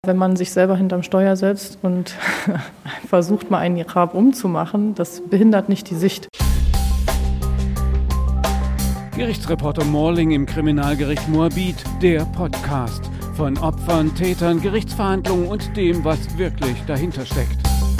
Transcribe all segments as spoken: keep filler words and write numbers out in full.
Wenn man sich selber hinterm Steuer setzt und versucht, mal einen Niqab umzumachen, das behindert nicht die Sicht. Gerichtsreporter Morling im Kriminalgericht Moabit, der Podcast. Von Opfern, Tätern, Gerichtsverhandlungen und dem, was wirklich dahinter steckt.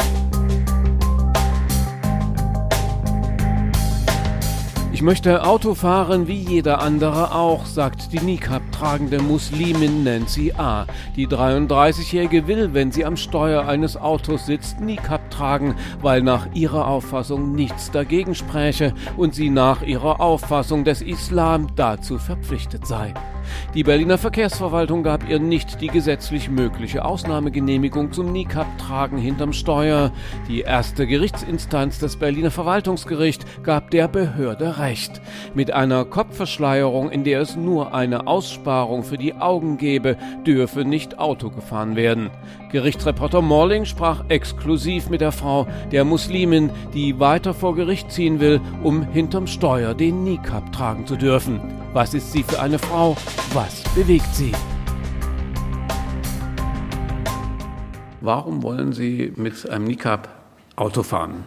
Ich möchte Auto fahren wie jeder andere auch, sagt die Niqab-tragende Muslimin Nancy A. Die dreiunddreißigjährige will, wenn sie am Steuer eines Autos sitzt, Niqab tragen, weil nach ihrer Auffassung nichts dagegen spräche und sie nach ihrer Auffassung des Islam dazu verpflichtet sei. Die Berliner Verkehrsverwaltung gab ihr nicht die gesetzlich mögliche Ausnahmegenehmigung zum Niqab-Tragen hinterm Steuer. Die erste Gerichtsinstanz des Berliner Verwaltungsgericht gab der Behörde Recht. Mit einer Kopfverschleierung, in der es nur eine Aussparung für die Augen gebe, dürfe nicht Auto gefahren werden. Gerichtsreporter Morling sprach exklusiv mit der Frau, der Muslimin, die weiter vor Gericht ziehen will, um hinterm Steuer den Niqab tragen zu dürfen. Was ist sie für eine Frau? Was bewegt sie? Warum wollen Sie mit einem Niqab Auto fahren?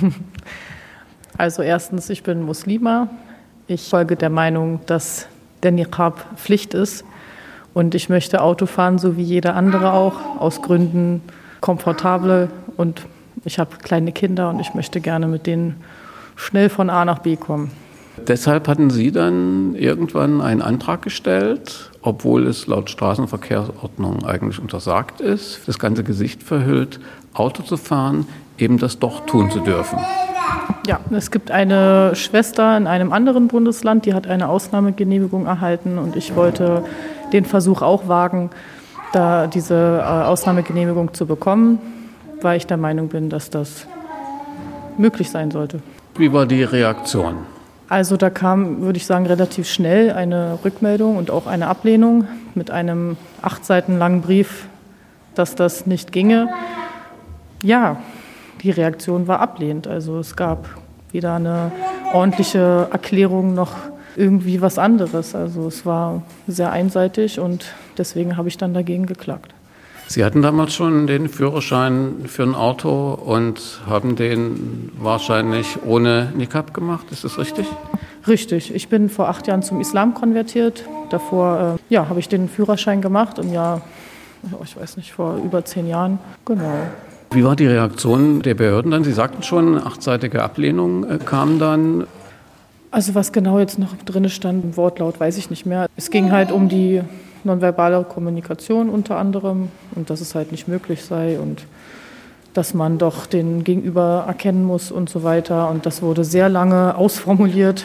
Also erstens, ich bin Muslima. Ich folge der Meinung, dass der Niqab Pflicht ist. Und ich möchte Auto fahren, so wie jeder andere auch, aus Gründen komfortabel. Und ich habe kleine Kinder und ich möchte gerne mit denen schnell von A nach B kommen. Deshalb hatten Sie dann irgendwann einen Antrag gestellt, obwohl es laut Straßenverkehrsordnung eigentlich untersagt ist, das ganze Gesicht verhüllt, Auto zu fahren, eben das doch tun zu dürfen. Ja, es gibt eine Schwester in einem anderen Bundesland, die hat eine Ausnahmegenehmigung erhalten und ich wollte den Versuch auch wagen, da diese Ausnahmegenehmigung zu bekommen, weil ich der Meinung bin, dass das möglich sein sollte. Wie war die Reaktion? Also da kam, würde ich sagen, relativ schnell eine Rückmeldung und auch eine Ablehnung mit einem acht Seiten langen Brief, dass das nicht ginge. Ja, die Reaktion war ablehnend. Also es gab weder eine ordentliche Erklärung noch irgendwie was anderes. Also es war sehr einseitig und deswegen habe ich dann dagegen geklagt. Sie hatten damals schon den Führerschein für ein Auto und haben den wahrscheinlich ohne Niqab gemacht, ist das richtig? Richtig. Ich bin vor acht Jahren zum Islam konvertiert. Davor äh, ja, habe ich den Führerschein gemacht im Jahr, ich weiß nicht, vor über zehn Jahren. Genau. Wie war die Reaktion der Behörden dann? Sie sagten schon, eine achtseitige Ablehnung äh, kam dann. Also was genau jetzt noch drin stand im Wortlaut, weiß ich nicht mehr. Es ging halt um die nonverbale Kommunikation unter anderem und dass es halt nicht möglich sei und dass man doch den Gegenüber erkennen muss und so weiter. Und das wurde sehr lange ausformuliert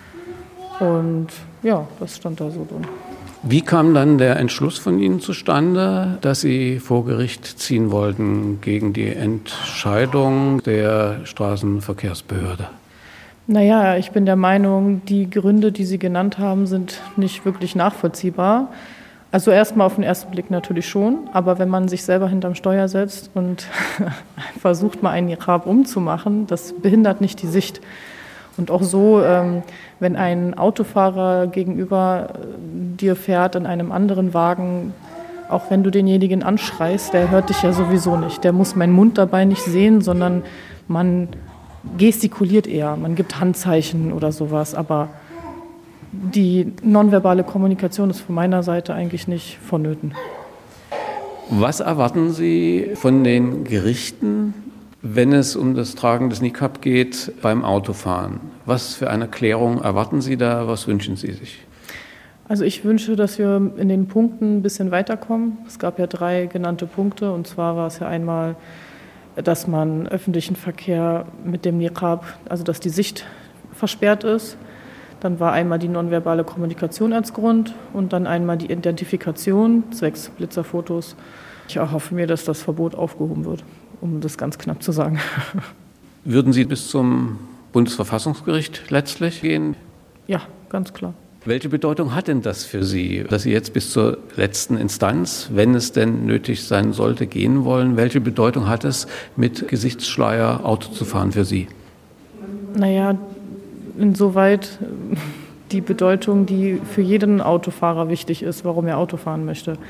und ja, das stand da so drin. Wie kam dann der Entschluss von Ihnen zustande, dass Sie vor Gericht ziehen wollten gegen die Entscheidung der Straßenverkehrsbehörde? Naja, ich bin der Meinung, die Gründe, die Sie genannt haben, sind nicht wirklich nachvollziehbar. Also erstmal auf den ersten Blick natürlich schon, aber wenn man sich selber hinterm Steuer setzt und versucht, mal einen Niqab umzumachen, das behindert nicht die Sicht. Und auch so, ähm, wenn ein Autofahrer gegenüber dir fährt in einem anderen Wagen, auch wenn du denjenigen anschreist, der hört dich ja sowieso nicht. Der muss meinen Mund dabei nicht sehen, sondern man gestikuliert eher, man gibt Handzeichen oder sowas, aber die nonverbale Kommunikation ist von meiner Seite eigentlich nicht vonnöten. Was erwarten Sie von den Gerichten, wenn es um das Tragen des Niqab geht beim Autofahren? Was für eine Klärung erwarten Sie da? Was wünschen Sie sich? Also ich wünsche, dass wir in den Punkten ein bisschen weiterkommen. Es gab ja drei genannte Punkte und zwar war es ja einmal, dass man öffentlichen Verkehr mit dem Niqab, also dass die Sicht versperrt ist. Dann war einmal die nonverbale Kommunikation als Grund und dann einmal die Identifikation zwecks Blitzerfotos. Ich erhoffe mir, dass das Verbot aufgehoben wird, um das ganz knapp zu sagen. Würden Sie bis zum Bundesverfassungsgericht letztlich gehen? Ja, ganz klar. Welche Bedeutung hat denn das für Sie, dass Sie jetzt bis zur letzten Instanz, wenn es denn nötig sein sollte, gehen wollen? Welche Bedeutung hat es, mit Gesichtsschleier Auto zu fahren für Sie? Naja, insoweit die Bedeutung, die für jeden Autofahrer wichtig ist, warum er Auto fahren möchte.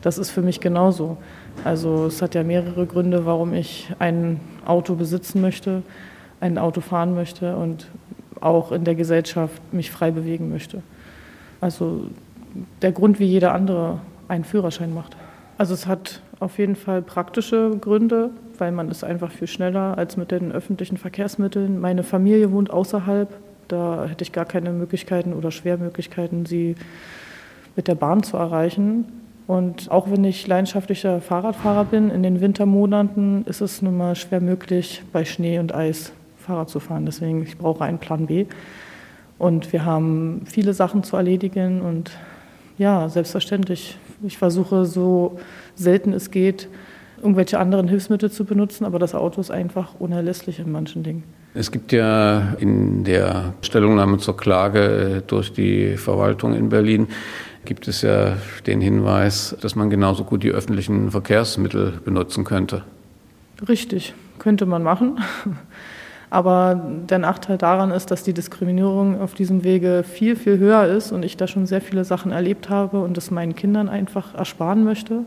das ist für mich genauso. Also es hat ja mehrere Gründe, warum ich ein Auto besitzen möchte, ein Auto fahren möchte und auch in der Gesellschaft mich frei bewegen möchte. Also der Grund, wie jeder andere einen Führerschein macht. Also es hat auf jeden Fall praktische Gründe, weil man ist einfach viel schneller als mit den öffentlichen Verkehrsmitteln. Meine Familie wohnt außerhalb, da hätte ich gar keine Möglichkeiten oder Schwermöglichkeiten, sie mit der Bahn zu erreichen. Und auch wenn ich leidenschaftlicher Fahrradfahrer bin, in den Wintermonaten ist es nun mal schwer möglich, bei Schnee und Eis Fahrrad zu fahren. Deswegen, ich brauche einen Plan B. Und wir haben viele Sachen zu erledigen und ja, selbstverständlich. Ich versuche so selten es geht, irgendwelche anderen Hilfsmittel zu benutzen, aber das Auto ist einfach unerlässlich in manchen Dingen. Es gibt ja in der Stellungnahme zur Klage durch die Verwaltung in Berlin, gibt es ja den Hinweis, dass man genauso gut die öffentlichen Verkehrsmittel benutzen könnte. Richtig, könnte man machen. Aber der Nachteil daran ist, dass die Diskriminierung auf diesem Wege viel, viel höher ist und ich da schon sehr viele Sachen erlebt habe und es meinen Kindern einfach ersparen möchte.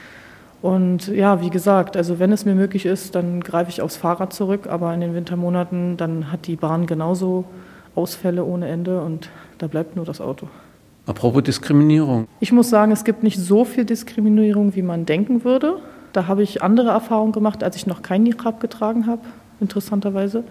Und ja, wie gesagt, also wenn es mir möglich ist, dann greife ich aufs Fahrrad zurück, aber in den Wintermonaten, dann hat die Bahn genauso Ausfälle ohne Ende und da bleibt nur das Auto. Apropos Diskriminierung. Ich muss sagen, es gibt nicht so viel Diskriminierung, wie man denken würde. Da habe ich andere Erfahrungen gemacht, als ich noch kein Niqab getragen habe. Interessanterweise.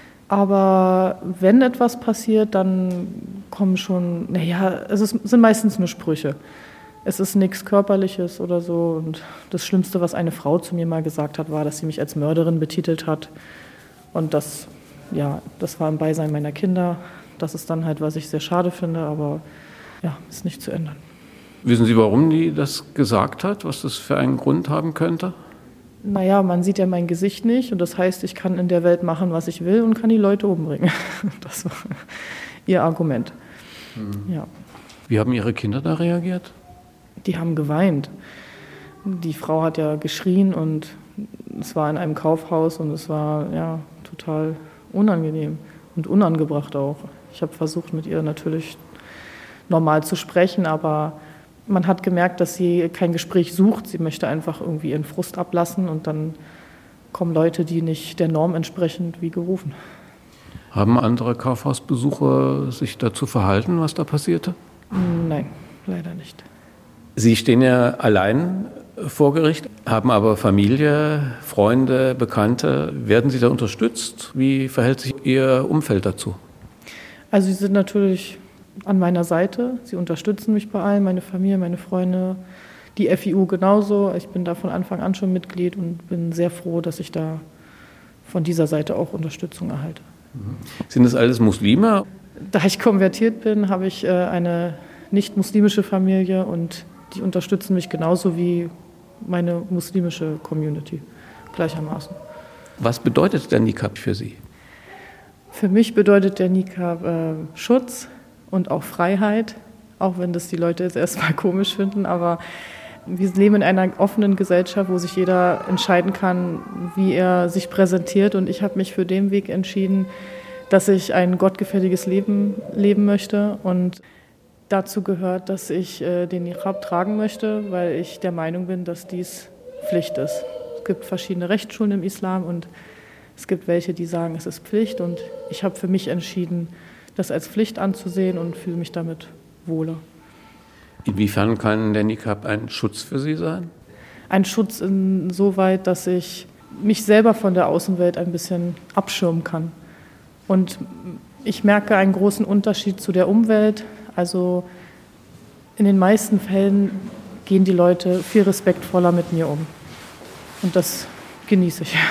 Aber wenn etwas passiert, dann kommen schon, naja, es ist, sind meistens nur Sprüche. Es ist nichts Körperliches oder so. Und das Schlimmste, was eine Frau zu mir mal gesagt hat, war, dass sie mich als Mörderin betitelt hat. Und das, ja, das war im Beisein meiner Kinder. Das ist dann halt, was ich sehr schade finde, aber ja, ist nicht zu ändern. Wissen Sie, warum die das gesagt hat, was das für einen Grund haben könnte? Naja, man sieht ja mein Gesicht nicht und das heißt, ich kann in der Welt machen, was ich will und kann die Leute umbringen. Das war ihr Argument. Mhm. Ja. Wie haben Ihre Kinder da reagiert? Die haben geweint. Die Frau hat ja geschrien und es war in einem Kaufhaus und es war ja total unangenehm und unangebracht auch. Ich habe versucht, mit ihr natürlich normal zu sprechen, aber man hat gemerkt, dass sie kein Gespräch sucht. Sie möchte einfach irgendwie ihren Frust ablassen und dann kommen Leute, die nicht der Norm entsprechen, wie gerufen. Haben andere Kaufhausbesucher sich dazu verhalten, was da passierte? Nein, leider nicht. Sie stehen ja allein vor Gericht, haben aber Familie, Freunde, Bekannte. Werden Sie da unterstützt? Wie verhält sich Ihr Umfeld dazu? Also sie sind natürlich an meiner Seite. Sie unterstützen mich bei allem, meine Familie, meine Freunde, die F I U genauso. Ich bin da von Anfang an schon Mitglied und bin sehr froh, dass ich da von dieser Seite auch Unterstützung erhalte. Sind das alles Muslime? Da ich konvertiert bin, habe ich eine nicht-muslimische Familie und die unterstützen mich genauso wie meine muslimische Community gleichermaßen. Was bedeutet der Niqab für Sie? Für mich bedeutet der Niqab äh, Schutz und auch Freiheit, auch wenn das die Leute jetzt erstmal komisch finden, aber wir leben in einer offenen Gesellschaft, wo sich jeder entscheiden kann, wie er sich präsentiert und ich habe mich für den Weg entschieden, dass ich ein gottgefälliges Leben leben möchte und dazu gehört, dass ich äh, den Niqab tragen möchte, weil ich der Meinung bin, dass dies Pflicht ist. Es gibt verschiedene Rechtsschulen im Islam und es gibt welche, die sagen, es ist Pflicht und ich habe für mich entschieden, das als Pflicht anzusehen und fühle mich damit wohler. Inwiefern kann der Niqab ein Schutz für Sie sein? Ein Schutz insoweit, dass ich mich selber von der Außenwelt ein bisschen abschirmen kann. Und ich merke einen großen Unterschied zu der Umwelt. Also in den meisten Fällen gehen die Leute viel respektvoller mit mir um. Und das genieße ich.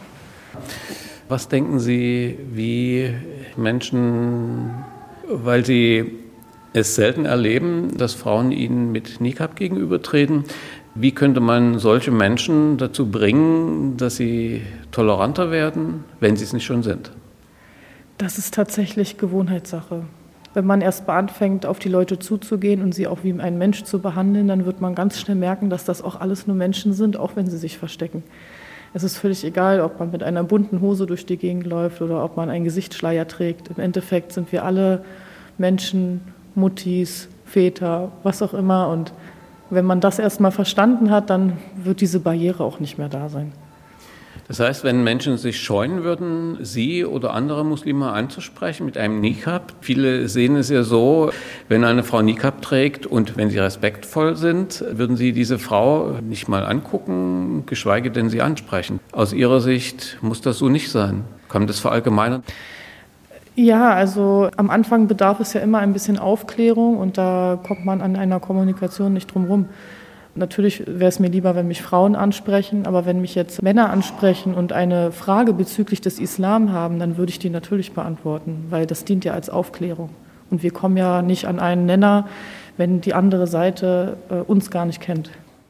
Was denken Sie, wie Menschen, weil sie es selten erleben, dass Frauen ihnen mit Niqab gegenübertreten, wie könnte man solche Menschen dazu bringen, dass sie toleranter werden, wenn sie es nicht schon sind? Das ist tatsächlich Gewohnheitssache. Wenn man erst mal anfängt, auf die Leute zuzugehen und sie auch wie ein Mensch zu behandeln, dann wird man ganz schnell merken, dass das auch alles nur Menschen sind, auch wenn sie sich verstecken. Es ist völlig egal, ob man mit einer bunten Hose durch die Gegend läuft oder ob man einen Gesichtsschleier trägt. Im Endeffekt sind wir alle Menschen, Muttis, Väter, was auch immer. Und Wenn man das erstmal verstanden hat, dann wird diese Barriere auch nicht mehr da sein. Das heißt, wenn Menschen sich scheuen würden, Sie oder andere Muslime anzusprechen mit einem Niqab, viele sehen es ja so, wenn eine Frau Niqab trägt und wenn sie respektvoll sind, würden Sie diese Frau nicht mal angucken, geschweige denn sie ansprechen. Aus Ihrer Sicht muss das so nicht sein. Kann man das verallgemeinern? Ja, also am Anfang bedarf es ja immer ein bisschen Aufklärung und da kommt man an einer Kommunikation nicht drum rum. Natürlich wäre es mir lieber, wenn mich Frauen ansprechen, aber wenn mich jetzt Männer ansprechen und eine Frage bezüglich des Islam haben, dann würde ich die natürlich beantworten, weil das dient ja als Aufklärung. Und wir kommen ja nicht an einen Nenner, wenn die andere Seite äh, uns gar nicht kennt.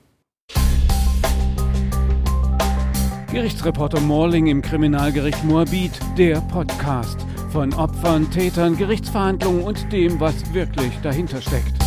Gerichtsreporter Morling im Kriminalgericht Moabit, der Podcast. Von Opfern, Tätern, Gerichtsverhandlungen und dem, was wirklich dahinter steckt.